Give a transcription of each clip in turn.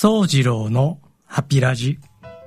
宗次郎のハピラジ、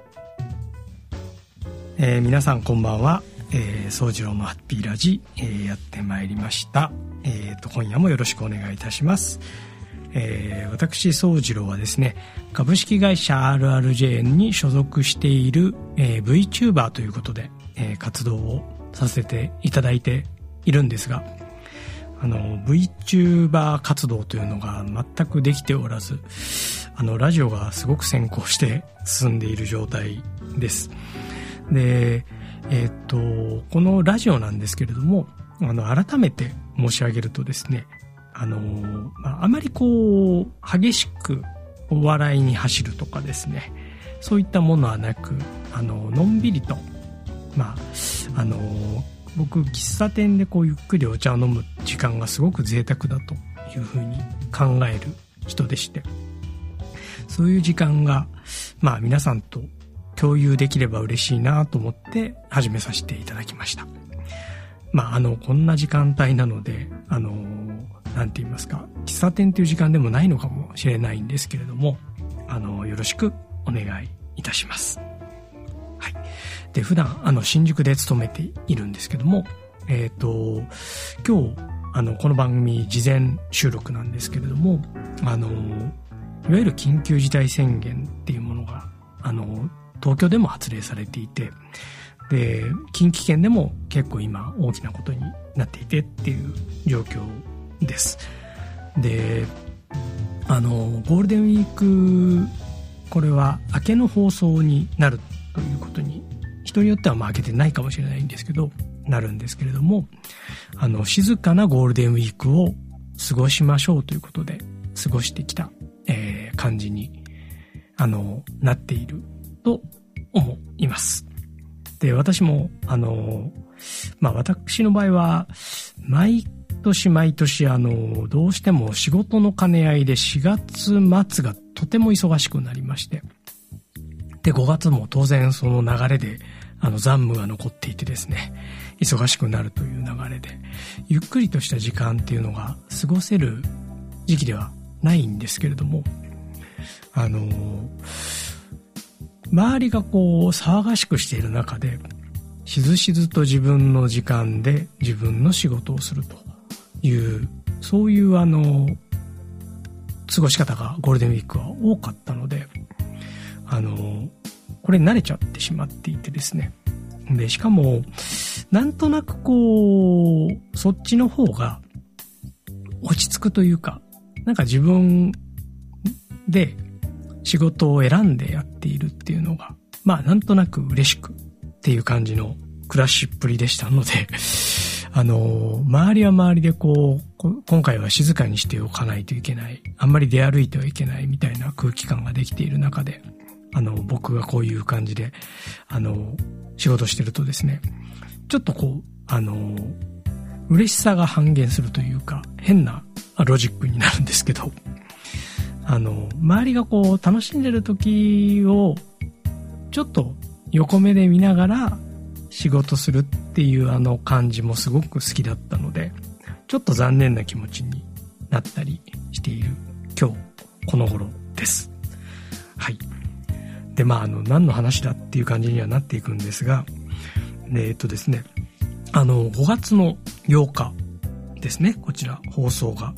皆さんこんばんは。宗次郎のハピラジ、やってまいりました。今夜もよろしくお願いいたします。私宗次郎はですね、株式会社 RRJ に所属している、VTuber ということで、活動をさせていただいているんですが、VTuber 活動というのが全くできておらず、ラジオがすごく先行して進んでいる状態です。で、このラジオなんですけれども、改めて申し上げるとですね、あまり激しくお笑いに走るとかですね、そういったものはなく、のんびりと、僕喫茶店でゆっくりお茶を飲む時間がすごく贅沢だというふうに考える人でして、そういう時間が皆さんと共有できれば嬉しいなと思って始めさせていただきました。こんな時間帯なので、なんて言いますか、喫茶店という時間でもないのかもしれないんですけれども、よろしくお願いいたします。はい。で、普段新宿で勤めているんですけども、今日この番組事前収録なんですけれども、いわゆる緊急事態宣言っていうものが東京でも発令されていて、で近畿圏でも結構今大きなことになっていてっていう状況です。でゴールデンウィーク、これは明けの放送になるということに、人によっては明けてないかもしれないんですけど、なるんですけれども、静かなゴールデンウィークを過ごしましょうということで過ごしてきた、感じになっていると思います。で、私も私の場合は毎年どうしても仕事の兼ね合いで4月末がとても忙しくなりまして、で5月も当然その流れで残務が残っていてですね、忙しくなるという流れで、ゆっくりとした時間っていうのが過ごせる時期ではないんですけれども、周りが騒がしくしている中で、しずしずと自分の時間で自分の仕事をするという、そういう過ごし方がゴールデンウィークは多かったので、これ慣れちゃってしまっていてですね。で、しかもなんとなくそっちの方が落ち着くというか、なんか自分で仕事を選んでやっているっていうのが、なんとなく嬉しくっていう感じの暮らしっぷりでしたので、周りは周りで今回は静かにしておかないといけない、あんまり出歩いてはいけないみたいな空気感ができている中で、僕がこういう感じで仕事してるとですね、ちょっと嬉しさが半減するというか、変なロジックになるんですけど、周りが楽しんでる時をちょっと横目で見ながら仕事するっていう感じもすごく好きだったので、ちょっと残念な気持ちになったりしている今日この頃です。はい。で、何の話だっていう感じにはなっていくんですが、ですね、5月の8日ですね、こちら放送が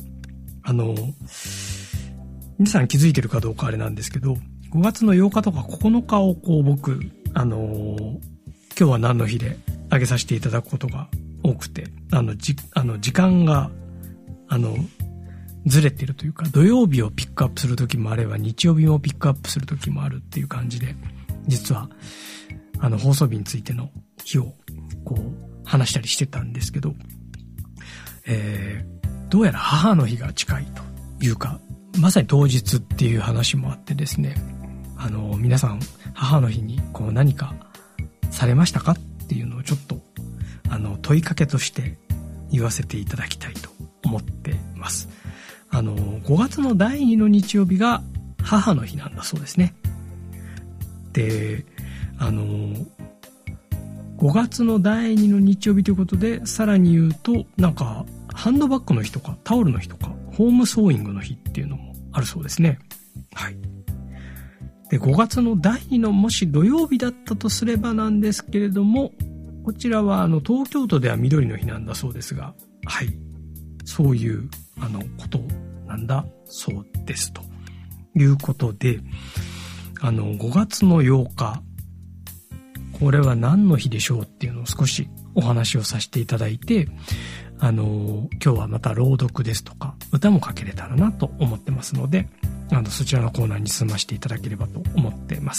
皆さん気づいてるかどうかあれなんですけど、5月の8日とか9日を僕今日は何の日で上げさせていただくことが多くて、時間がずれてるというか、土曜日をピックアップする時もあれば日曜日もピックアップする時もあるっていう感じで、実は放送日についての日を話したりしてたんですけど、どうやら母の日が近いというか、まさに当日っていう話もあってですね、皆さん母の日に何かされましたかっていうのをちょっと問いかけとして言わせていただきたいと思っています。5月の第2の日曜日が母の日なんだそうですね。で、5月の第2の日曜日ということで、さらに言うと、なんかハンドバッグの日とかタオルの日とかホームソーイングの日っていうのもあるそうですね。はい。 で、5月の第2のもし土曜日だったとすればなんですけれども、こちらは東京都では緑の日なんだそうですが、はい、そういうことなんだそうですということで、5月の8日、これは何の日でしょうっていうのを少しお話をさせていただいて、今日はまた朗読ですとか歌もかけれたらなと思ってますので、そちらのコーナーに進ませていただければと思っています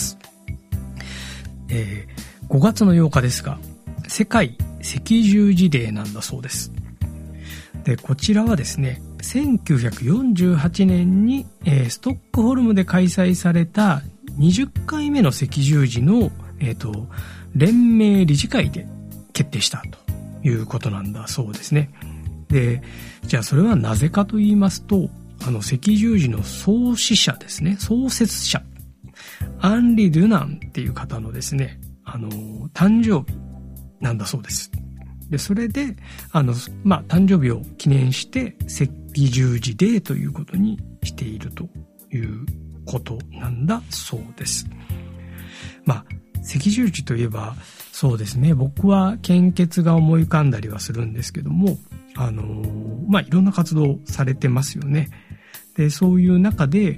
。5月の8日ですが、世界赤十字デーなんだそうです。で、こちらはですね、1948年に、ストックホルムで開催された20回目の赤十字の、連盟理事会で決定したということなんだそうですね。で、じゃあそれはなぜかと言いますと、赤十字の創始者ですね、創設者、アンリ・ドゥナンっていう方のですね、誕生日なんだそうです。で、それで、誕生日を記念して赤十字デーということにしているということなんだそうです。赤十字といえば、そうですね、僕は献血が思い浮かんだりはするんですけども、いろんな活動されてますよね。で、そういう中で、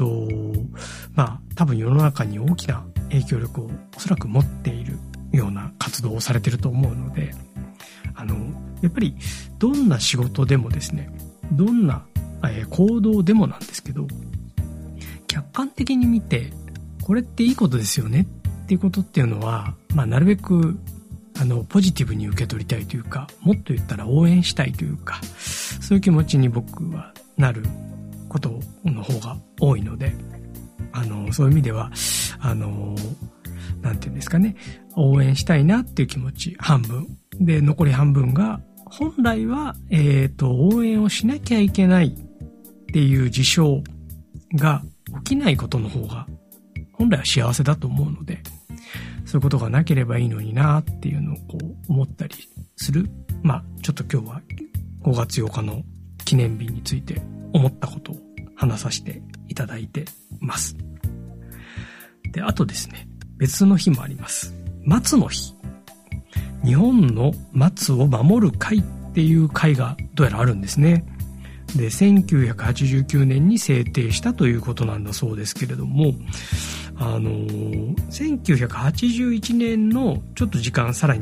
多分世の中に大きな影響力をおそらく持っているような活動をされていると思うので、やっぱりどんな仕事でもですね、どんな、行動でもなんですけど、客観的に見て、これっていいことですよねっていうことっていうのは、なるべくポジティブに受け取りたいというか、もっと言ったら応援したいというか、そういう気持ちに僕はなることの方が多いので、そういう意味ではなんていうんですかね、応援したいなっていう気持ち半分で、残り半分が本来は応援をしなきゃいけないっていう事象が起きないことの方が本来は幸せだと思うので、そういうことがなければいいのになっていうのを思ったりする。ちょっと今日は5月8日の記念日について思ったことを話させていただいてます。で、あとですね、別の日もあります。松の日。日本の松を守る会っていう会がどうやらあるんですね。で、1989年に制定したということなんだそうですけれども、1981年のちょっと時間さらに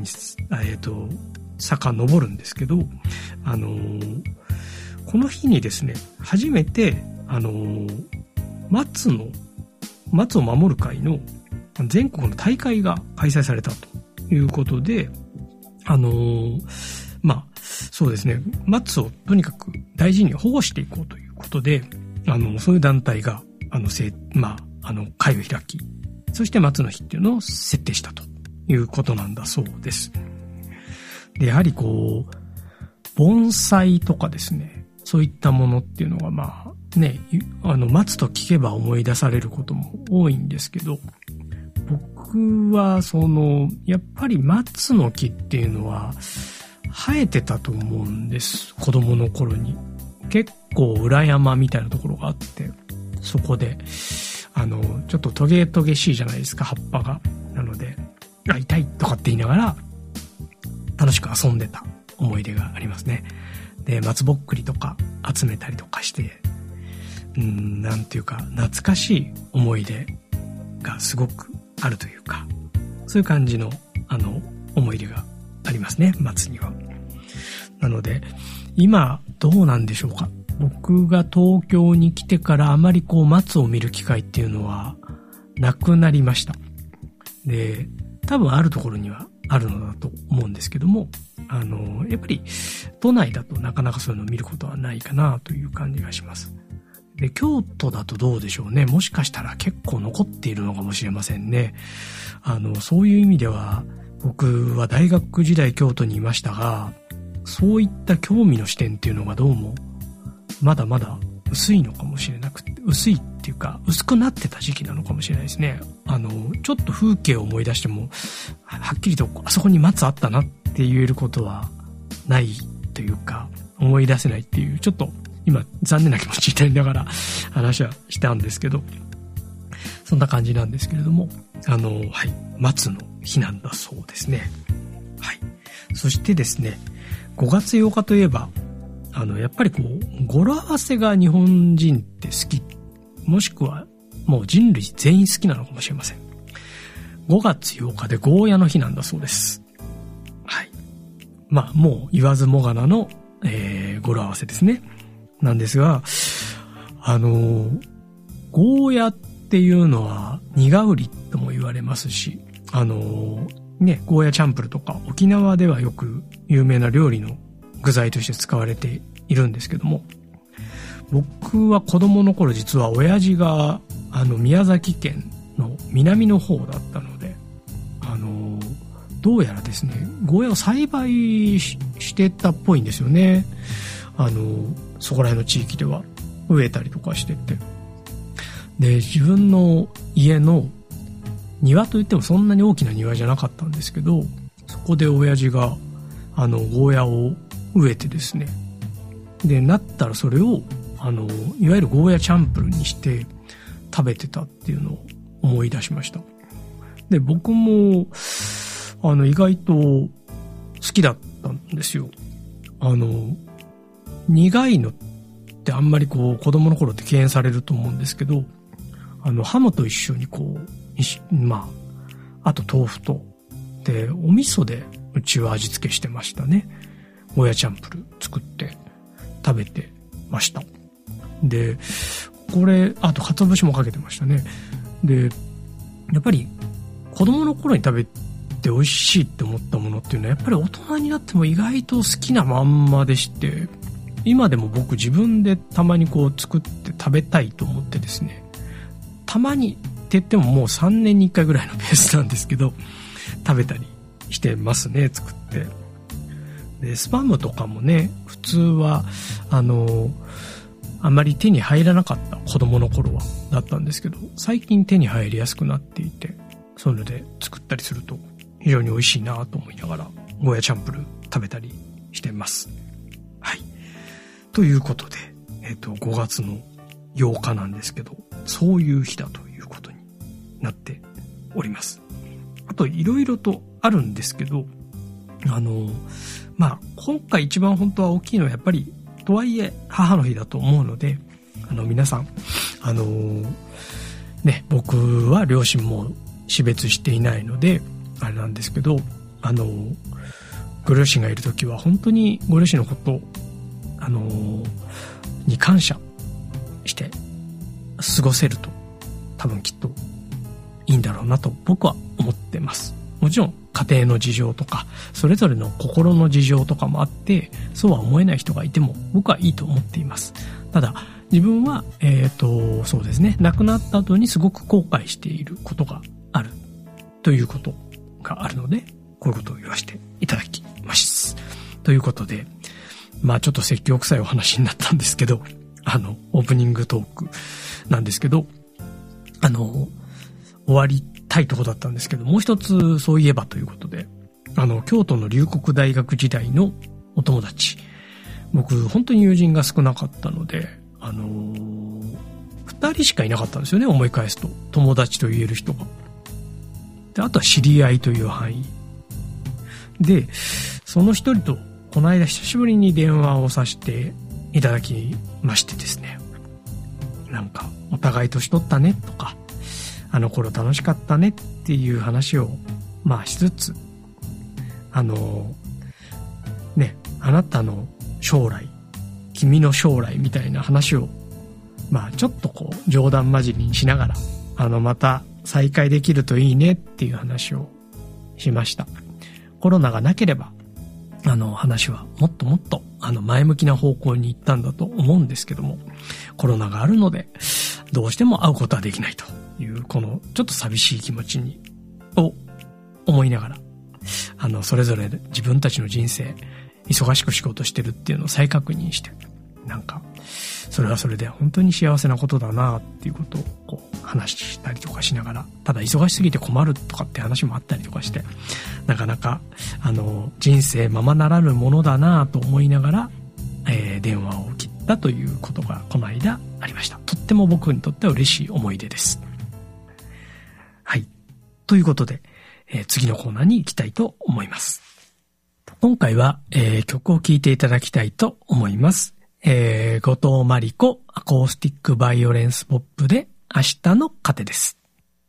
遡るんですけど、この日にですね、初めて松を守る会の全国の大会が開催されたということで、そうですね、松をとにかく大事に保護していこうということで、そういう団体が会を開き、そして松の日っていうのを設定したということなんだそうです。で、やはり盆栽とかですね、そういったものっていうのが松と聞けば思い出されることも多いんですけど、僕はやっぱり松の木っていうのは生えてたと思うんです。子供の頃に結構裏山みたいなところがあって、そこでちょっとトゲトゲしいじゃないですか、葉っぱが。なので痛いとかって言いながら楽しく遊んでた思い出がありますね。で、松ぼっくりとか集めたりとかして、なんていうか懐かしい思い出がすごくあるというか、そういう感じの思い出がありますね、松には。なので今どうなんでしょうか。僕が東京に来てからあまり松を見る機会っていうのはなくなりました。で、多分あるところにはあるのだと思うんですけども、やっぱり都内だとなかなかそういうのを見ることはないかなという感じがします。で、京都だとどうでしょうね。もしかしたら結構残っているのかもしれませんね。そういう意味では僕は大学時代京都にいましたが、そういった興味の視点っていうのがどうもまだまだ薄いのかもしれなくて、薄いっていうか薄くなってた時期なのかもしれないですね。ちょっと風景を思い出してもはっきりとあそこに松あったなって言えることはないというか、思い出せないっていう、ちょっと今残念な気持ちになりながら話はしたんですけど、 そんな感じなんですけれども、はい、松の日なんだそうですね。はい。そしてですね、5月8日といえば、やっぱりこう、語呂合わせが日本人って好き、もしくはもう人類全員好きなのかもしれません。5月8日でゴーヤの日なんだそうです。はい。まあ、もう言わずもがなの、語呂合わせですね。なんですが、ゴーヤっていうのは苦売りとも言われますし、ゴーヤチャンプルとか沖縄ではよく有名な料理の具材として使われているんですけども、僕は子供の頃実は親父が宮崎県の南の方だったので、どうやらですね、ゴーヤを栽培してたっぽいんですよね。そこら辺の地域では植えたりとかしてて、で自分の家の庭といってもそんなに大きな庭じゃなかったんですけど、そこで親父がゴーヤを植えてですね、でなったらそれをいわゆるゴーヤチャンプルにして食べてたっていうのを思い出しました。で僕も意外と好きだったんですよ。苦いのってあんまりこう子供の頃って敬遠されると思うんですけど、ハムと一緒にこうまああと豆腐とでお味噌でうちは味付けしてましたね。ゴーヤチャンプル作って食べてました。でこれあと鰹節もかけてましたね。でやっぱり子供の頃に食べて美味しいって思ったものっていうのはやっぱり大人になっても意外と好きなまんまでして、今でも僕自分でたまにこう作って食べたいと思ってですね、たまにって言ってももう3年に1回ぐらいのペースなんですけど食べたりしてますね、作って。でスパムとかもね、普通はあんまり手に入らなかった子供の頃はだったんですけど、最近手に入りやすくなっていて、そういうので作ったりすると非常に美味しいなと思いながらゴーヤチャンプル食べたりしてます。はい。ということで、5月の8日なんですけど、そういう日だということになっております。あといろいろとあるんですけど、まあ今回一番本当は大きいのはやっぱりとはいえ母の日だと思うので、皆さんね、僕は両親も死別していないのであれなんですけど、ご両親がいる時は本当にご両親のことに感謝して過ごせると多分きっといいんだろうなと僕は思ってます。もちろん家庭の事情とかそれぞれの心の事情とかもあってそうは思えない人がいても僕はいいと思っています。ただ自分はそうですね、亡くなった後にすごく後悔していることがあるということがあるので、こういうことを言わせていただきます。ということで、まあちょっと説教臭いお話になったんですけど、オープニングトークなんですけど、終わりたいとこだったんですけど、もう一つそういえばということで、京都の龍谷大学時代のお友達、僕本当に友人が少なかったので、2人しかいなかったんですよね、思い返すと。友達と言える人が。で、あとは知り合いという範囲。で、その一人とこの間久しぶりに電話をさせていただきましてですね。なんか、お互い年取ったねとか、あの頃楽しかったねっていう話を、まあしつつ、ね、あなたの将来、君の将来みたいな話を、まあちょっとこう冗談交じりにしながら、また再会できるといいねっていう話をしました。コロナがなければ、話はもっともっと、前向きな方向に行ったんだと思うんですけども、コロナがあるので、どうしても会うことはできないという、このちょっと寂しい気持ちを思いながら、それぞれ自分たちの人生、忙しく仕事してるっていうのを再確認して、なんか、それはそれで本当に幸せなことだなっていうことをこう話したりとかしながら、ただ忙しすぎて困るとかって話もあったりとかして、なかなか人生ままならぬものだなと思いながら、電話を切ったということがこの間ありました。とっても僕にとっては嬉しい思い出です。 ということで、次のコーナーに行きたいと思います。今回は、曲を聴いていただきたいと思います。後藤真理子アコースティックバイオレンスポップで明日の糧です。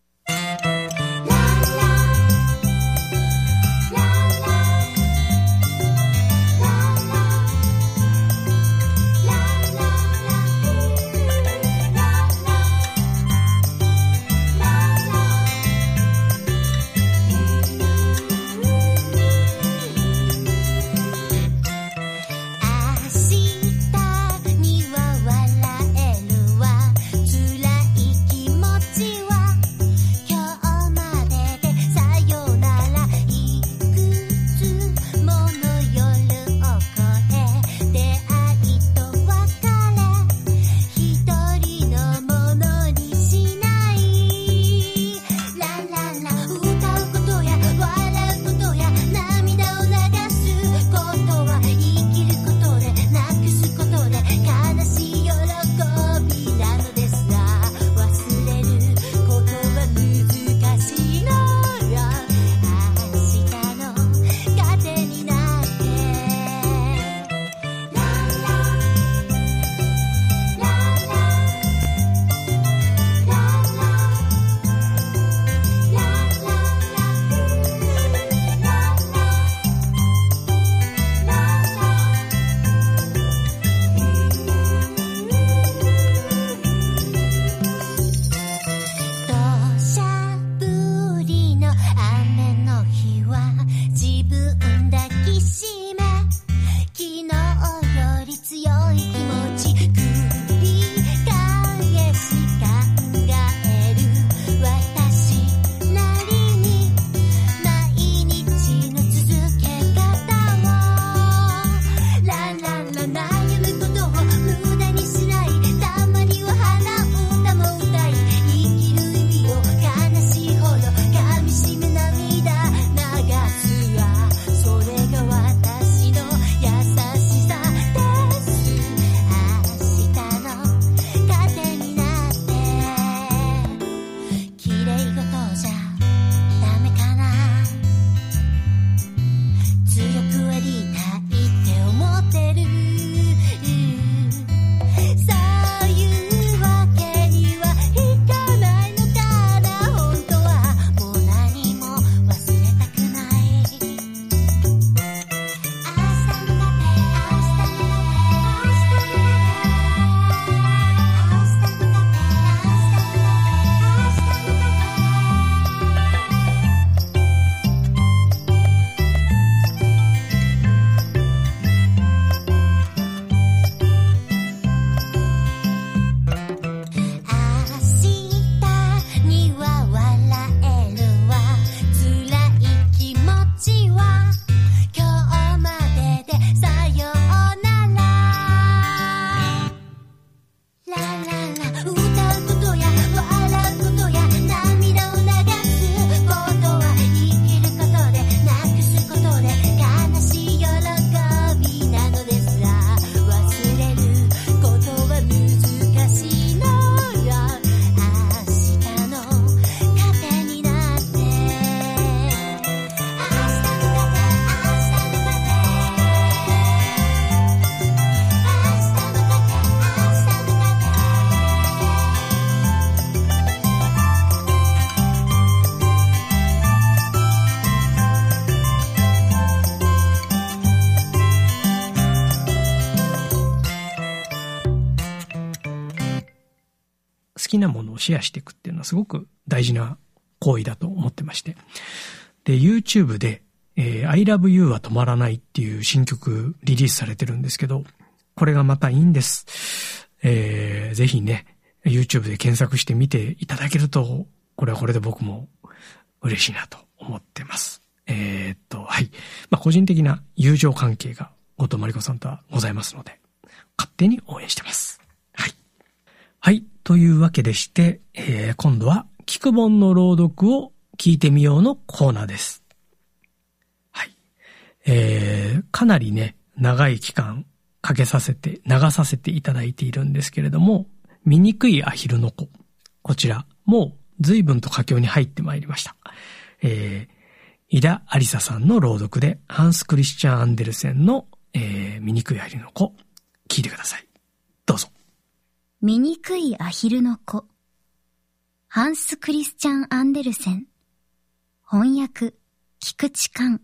好きなものをシェアしていくっていうのはすごく大事な行為だと思ってまして。で、YouTube で、I Love You は止まらないっていう新曲リリースされてるんですけど、これがまたいいんです。ぜひね、YouTube で検索してみていただけると、これはこれで僕も嬉しいなと思ってます。はい。個人的な友情関係が後藤真理子さんとはございますので、勝手に応援してます。はい。はい。というわけでして、今度は聞く本の朗読を聞いてみようのコーナーです。はい。かなりね、長い期間流させていただいているんですけれども、醜いアヒルの子。こちらも随分と佳境に入ってまいりました。井田有沙さんの朗読で、ハンス・クリスチャン・アンデルセンの、醜いアヒルの子、聞いてください。どうぞ。 醜いアヒルの子。ハンス・クリスチャン・アンデルセン。翻訳、菊池寛。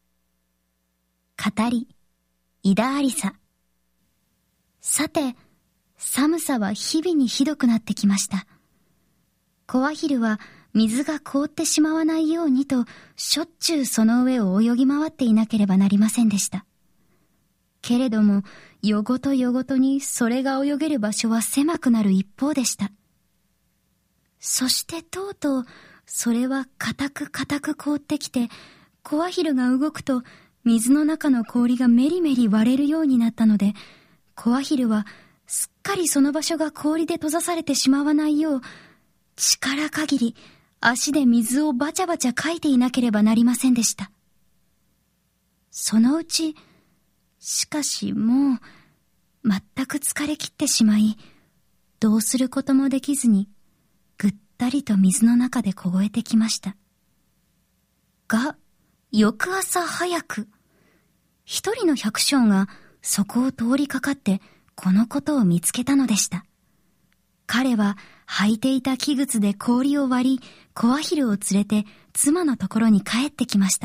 語り、井田有沙。さて、寒さは日々にひどくなってきました。子アヒルは水が凍ってしまわないようにと、しょっちゅうその上を泳ぎ回っていなければなりませんでした。けれども、夜ごと夜ごとにそれが泳げる場所は狭くなる一方でした。そしてとうとう、それは固く凍ってきて、子アヒルが動くと、水の中の氷がメリメリ割れるようになったので、子アヒルはすっかりその場所が氷で閉ざされてしまわないよう、力限り足で水をバチャバチャかいていなければなりませんでした。そのうち、しかしもう全く疲れ切ってしまい、どうすることもできずにぐったりと水の中で凍えてきました。が、翌朝早く、一人の百姓がそこを通りかかってこのことを見つけたのでした。彼は履いていた器具で氷を割り、子アヒルを連れて妻のところに帰ってきました。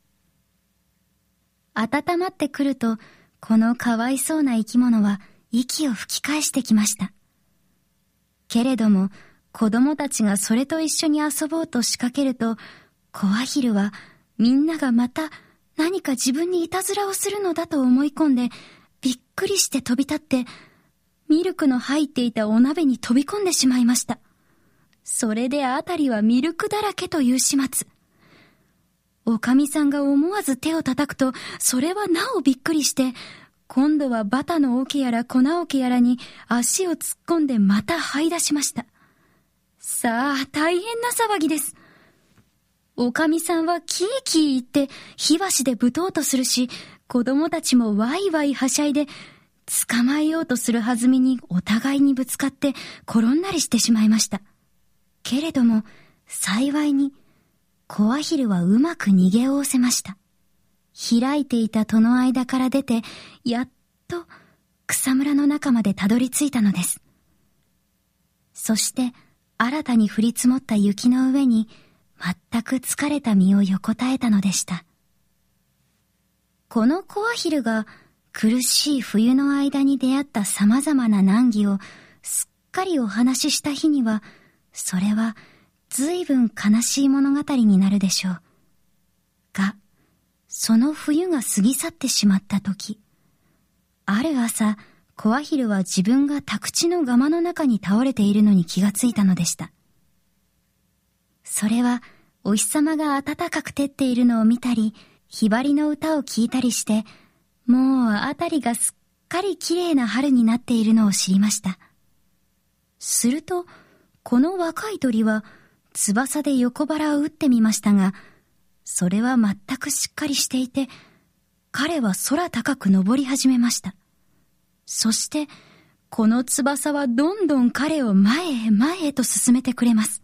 温まってくると、このかわいそうな生き物は息を吹き返してきました。けれども、子供たちがそれと一緒に遊ぼうと仕掛けると、子アヒルはみんながまた何か自分にいたずらをするのだと思い込んで、びっくりして飛び立って、ミルクの入っていたお鍋に飛び込んでしまいました。それであたりはミルクだらけという始末。おかみさんが思わず手を叩くと、それはなおびっくりして、今度はバタの桶やら粉桶やらに足を突っ込んでまた這い出しました。さあ、大変な騒ぎです。おかみさんはキーキー言って火箸でぶとうとするし、子供たちもワイワイはしゃいで、捕まえようとする弾みにお互いにぶつかって転んだりしてしまいました。けれども、幸いに、子アヒルはうまく逃げおおせました。開いていた戸の間から出て、やっと草むらの中までたどり着いたのです。そして、新たに降り積もった雪の上に、全く疲れた身を横たえたのでした。この子アヒルが、苦しい冬の間に出会った様々な難儀をすっかりお話しした日には、それは随分悲しい物語になるでしょう。が、その冬が過ぎ去ってしまった時、ある朝、子アヒルは自分が宅地のガマの中に倒れているのに気がついたのでした。それは、お日様が暖かく照っているのを見たり、ひばりの歌を聞いたりして、もうあたりがすっかりきれいな春になっているのを知りました。すると、この若い鳥は翼で横腹を打ってみましたが、それは全くしっかりしていて、彼は空高く登り始めました。そして、この翼はどんどん彼を前へ前へと進めてくれます。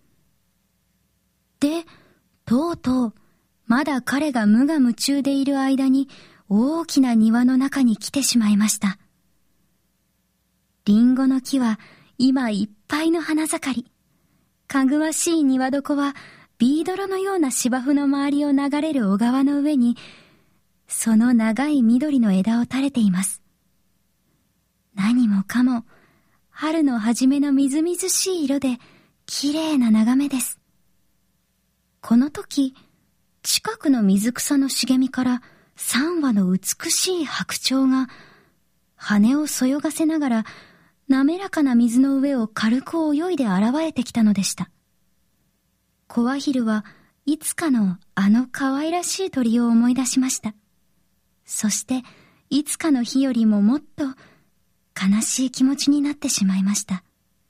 で、とうとう、まだ彼が無我夢中でいる間に、大きな庭の中に来てしまいました。リンゴの木は今いっぱいの花盛り。かぐわしい庭床はビー泥のような芝生の周りを流れる小川の上に、その長い緑の枝を垂れています。何もかも春の初めのみずみずしい色できれいな眺めです。この時、近くの水草の茂みから3羽の美しい白鳥が羽をそよがせながら滑らかな水の上を軽く泳いで現れてきたのでした。子アヒルはいつかのあの可愛らしい鳥を思い出しました。そしていつかの日よりももっと悲しい気持ちになってしまいました。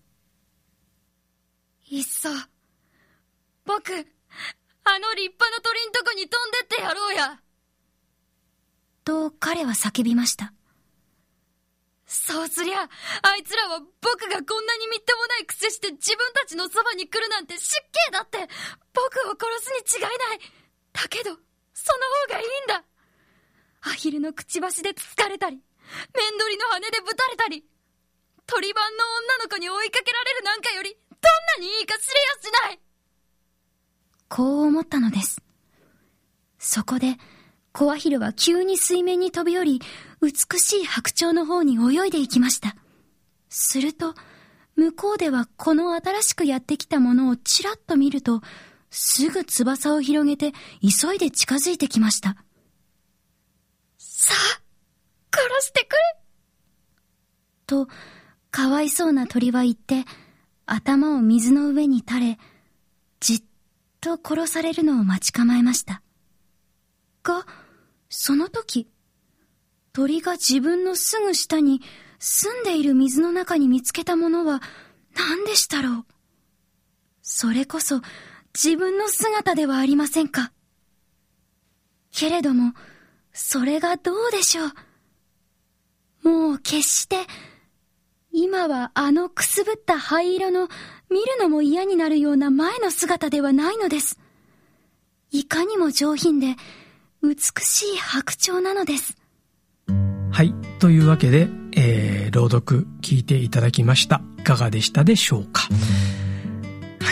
いっそ、僕、あの立派な鳥んとこに飛んでってやろうや。 と彼は叫びました。 そうすりゃ、あいつらは僕がこんなにみっともない癖して自分たちのそばに来るなんて失敬だって、僕を殺すに違いない。だけど、その方がいいんだ。アヒルのくちばしでつつかれたり、メンドリの羽でぶたれたり、鳥番の女の子に追いかけられるなんかより、どんなにいいか知れやしない。 こう思ったのです。そこで、コアヒルは急に水面に飛び降り、美しい白鳥の方に泳いでいきました。すると、向こうではこの新しくやってきたものをちらっと見ると、すぐ翼を広げて急いで近づいてきました。 さあ、殺してくれと、かわいそうな鳥は言って、頭を水の上に垂れ、じっと殺されるのを待ち構えました。が、その時、鳥が自分のすぐ下に澄んでいる水の中に見つけたものは何でしたろう。それこそ自分の姿ではありませんか。けれども、それがどうでしょう。もう決して、今はあのくすぶった灰色の見るのも嫌になるような前の姿ではないのです。いかにも上品で美しい白鳥なのです。 はい。というわけで、朗読聞いていただきました。いかがでしたでしょうか。はい。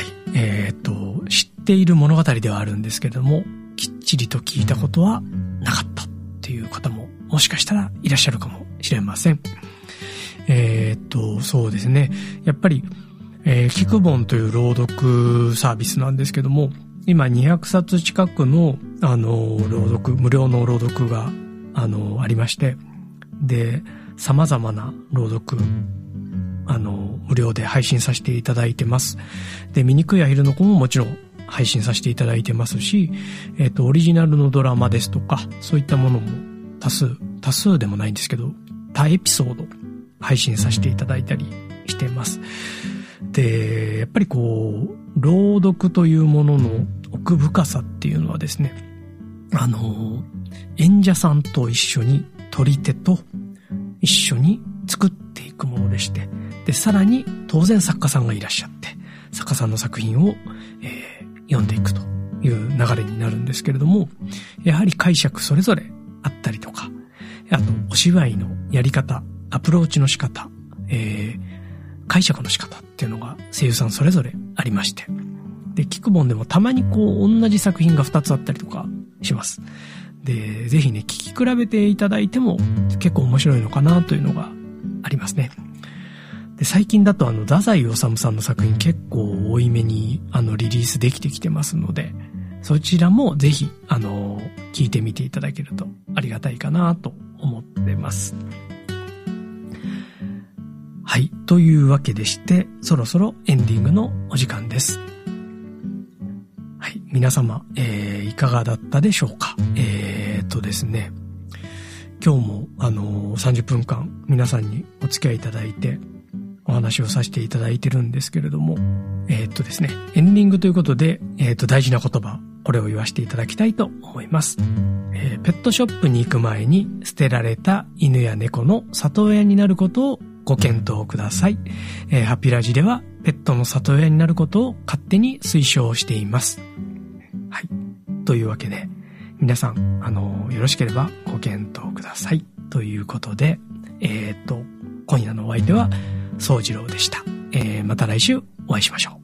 知っている物語ではあるんですけれども、きっちりと聞いたことはなかったっていう方ももしかしたらいらっしゃるかもしれません。そうですね。やっぱり、キクボンという朗読サービスなんですけども、今200冊近くの、朗読、無料の朗読が、ありまして、で、様々な朗読、無料で配信させていただいてます。で、醜いアヒルの子ももちろん配信させていただいてますし、オリジナルのドラマですとか、そういったものも多数でもないんですけど、多エピソード配信させていただいたりしています。で、やっぱりこう、朗読というものの奥深さっていうのはですね、演者さんと一緒に取り手と一緒に作っていくものでして、で、さらに当然作家さんがいらっしゃって、作家さんの作品を、読んでいくという流れになるんですけれども、やはり解釈それぞれあったりとか、あとお芝居のやり方、アプローチの仕方、解釈の仕方っていうのが声優さんそれぞれありまして、で、キクボンでもたまにこう同じ作品が2つあったりとかします。で、ぜひね、聞き比べていただいても結構面白いのかなというのがありますね。で、最近だと太宰治さんの作品結構多いめにリリースできてきてますので、そちらもぜひ聞いてみていただけるとありがたいかなと思ってます。はい。というわけでして、そろそろエンディングのお時間です。はい。皆様、いかがだったでしょうか。ですね、今日も30分間皆さんにお付き合いいただいてお話をさせていただいてるんですけれども、ですね、エンディングということで、大事な言葉、これを言わせていただきたいと思います。ペットショップに行く前に捨てられた犬や猫の里親になることをご検討ください。ハピラジではペットの里親になることを勝手に推奨しています。はい。というわけで、皆さん、よろしければご検討ください。ということで、今夜のお相手は、宗次郎でした。また来週お会いしましょう。